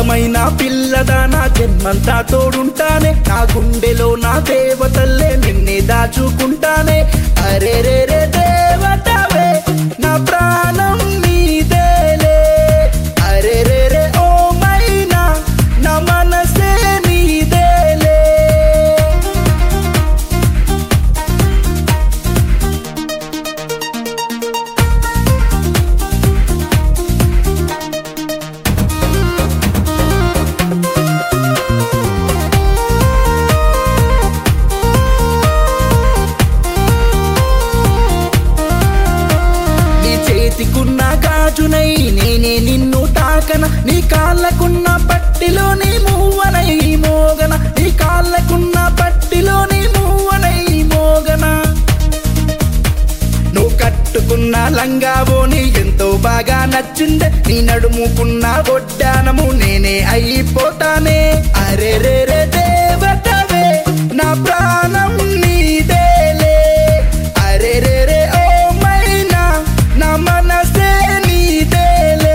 అందమైన పిల్లదానా జన్మంతా తోడుంటానే నా గుండెలో నా దేవతల్లే నిన్నే దాచుకుంటానే అరే రే రే దేవతవే నా ప్రాణం నీదేలే అరే రే రే ఓ మైనా నా మనసే నీదేలే చేతికున్న గాజునై నేనే నిన్ను తాకన నీ కాళ్ళకున్న పట్టిలోని మూవనై మోగన నీ కాళ్ళకున్న పట్టిలోని మూవనై మోగన నువ్వు కట్టుకున్న లంగావోని ఎంతో బాగా నచ్చిందే నీ నడుముకున్న ఒడ్డానము నేనే అయిపోతానే అరే రే రే దేవతవే నా ప్రాణం నీదేలే అరే రే రే ఓ మైనా నా మనసే నీదేలే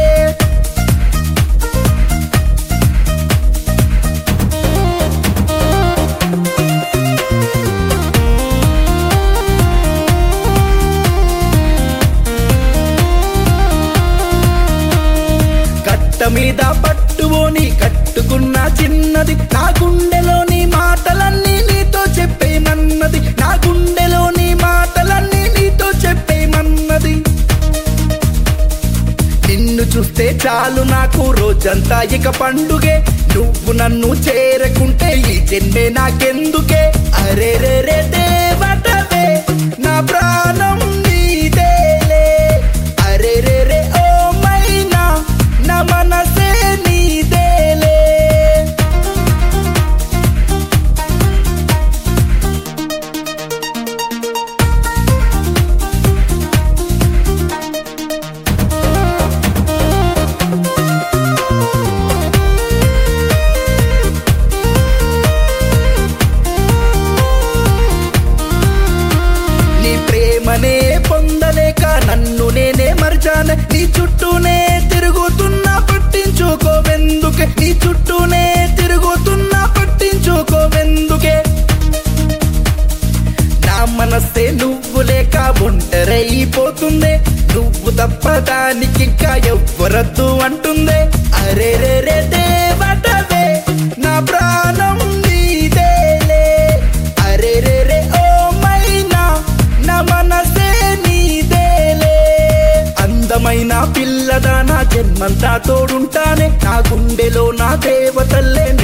కట్ట మీద పట్టువోని కట్టుకున్న చిన్నది నా గుండెలోని మాటలన్నీ నీతో చెప్పేమన్నది నా గుండెలోని మాటలన్నీ నీతో చెప్పేమన్నది నిన్ను చూస్తే చాలు నాకు రోజంతా ఇక పండుగే నువ్వు నన్ను చేరకుంటే ఈ జన్మే నాకెందుకే అరే రే రే దేవతవే నా ప్రాణం నీదేలే అరే రే రే ఓ మైనా నా మనసే నీదేలే ప్రేమనే పొందలేక నన్ను నేనే మర్చానే నీ చుట్టూనే తిరుగుతున్నా పట్టించుకోవెందుకే నీ చుట్టూనే తిరుగుతున్నా పట్టించుకోవెందుకే నా మనసే నువ్వు లేక ఒంటరైపోతుందే నువ్వు తప్ప దానికి ఇంకా ఎవ్వరద్దు అంటుందే అరే రే రే దేవతవే నా ప్రాణం నీదేలే అరే రే రే ఓ మైనా నా మనసే నీదేలే అందమైన పిల్లదానా జన్మంతా తోడుంటానే నా గుండెలో నా దేవతల్లే